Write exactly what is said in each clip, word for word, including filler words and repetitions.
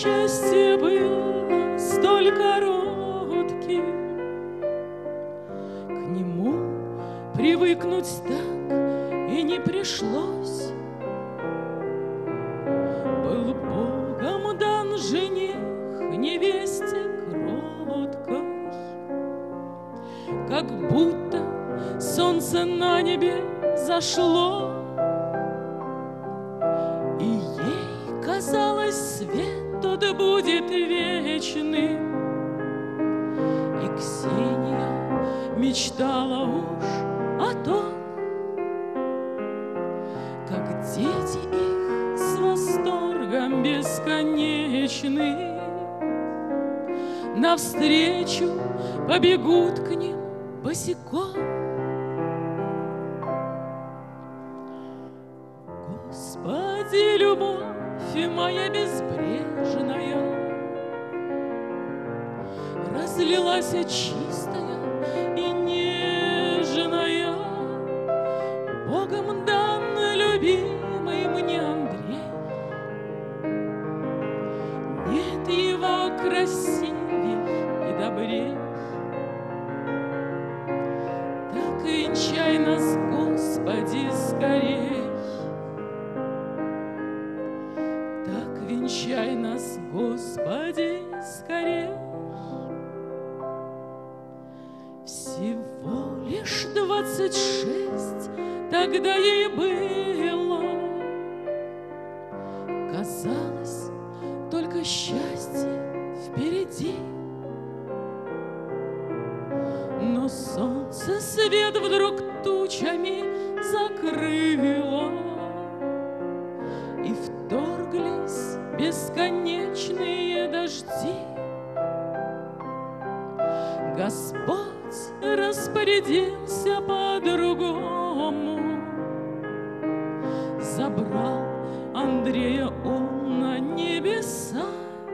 счастье было столь коротким, к нему привыкнуть так и не пришлось. Был Богом дан жених невесте кроткой, как будто солнце на небе зашло, и ей казалось, свет тот будет вечным. И Ксения мечтала уж о том, как дети их с восторгом бесконечным навстречу побегут к ним босиком. Господи, любовь моя безбрежная, разлилась чистая и нежная, Богом дан любимый мне Андрей. Нет его красивей и добрей. Так венчай нас, Господи, скорей. Так венчай нас, Господи, скорей. Всего лишь двадцать шесть тогда ей было. Казалось, только счастье впереди. Но солнце свет вдруг тучами закрыло, и вторглись бесконечные дожди. Господь распорядился по-другому, забрал Андрея он на небеса,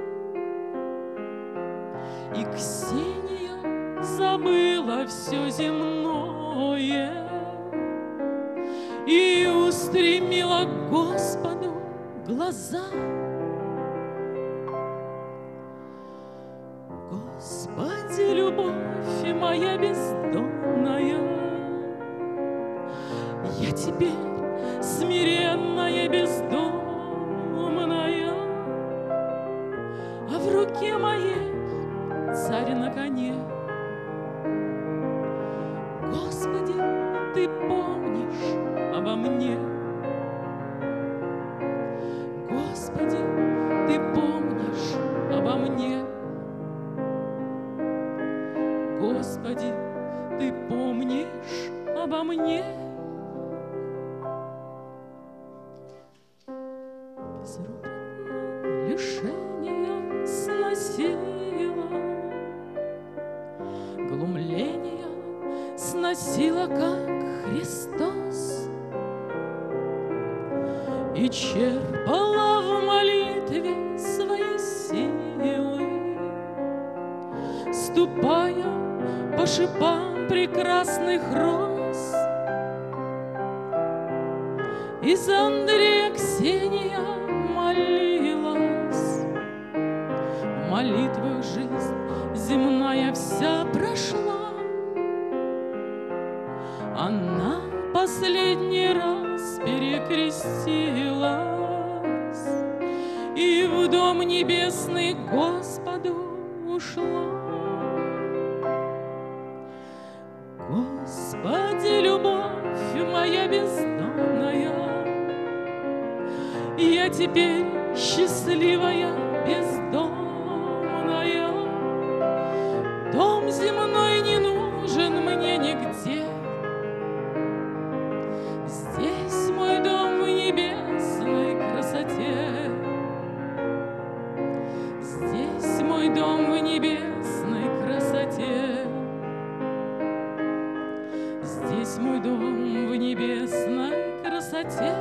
и Ксения забыла все земное и устремила к Господу глаза. Господи, любовь моя бездонная, я теперь смиренная, бездомная, а в руке моей царь на коне. Господи, ты помнишь обо мне. Господи, ты помнишь обо мне. Господи, ты помнишь обо мне. Безропотно лишения сносила, глумления сносила, как Христос, и черпала в молитве свои силы, ступая по шипам прекрасных роз. Из Андрея Ксения молилась, в молитвах жизнь земная вся прошла. Она последний раз перекрестилась и в дом небесный к Господу ушла. Господи, любовь моя бездонная, я теперь счастливая, бездомная. Дом земной не нужен мне нигде. Здесь мой дом в небесной красоте. Здесь мой дом в небесной красоте. Здесь мой дом в небесной красоте.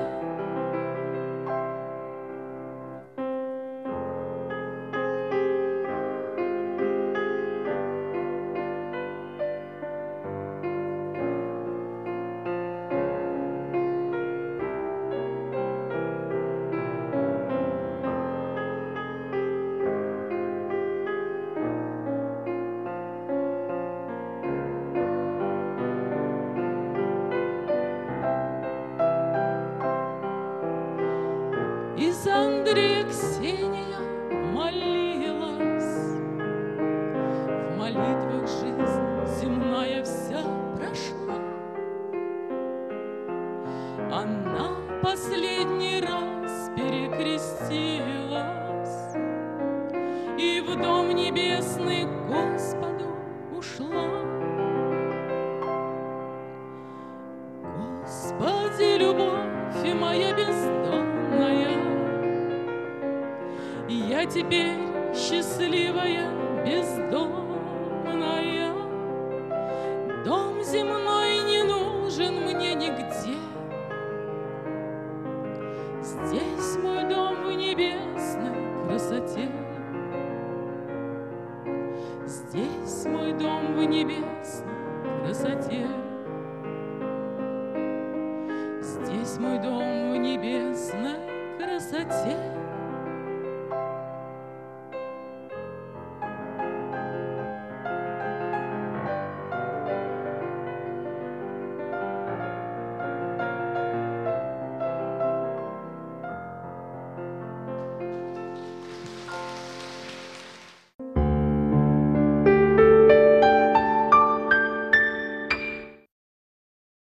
Мудрее Ксения молилась, в молитвах жизнь земная вся прошла. Она последний раз перекрестилась и в дом небесный к Господу ушла. Господи, любовь моя бездонная, я теперь счастливая, бездомная. Дом земной не нужен мне нигде. Здесь мой дом в небесной красоте. Здесь мой дом в небесной красоте. Здесь мой дом в небесной красоте.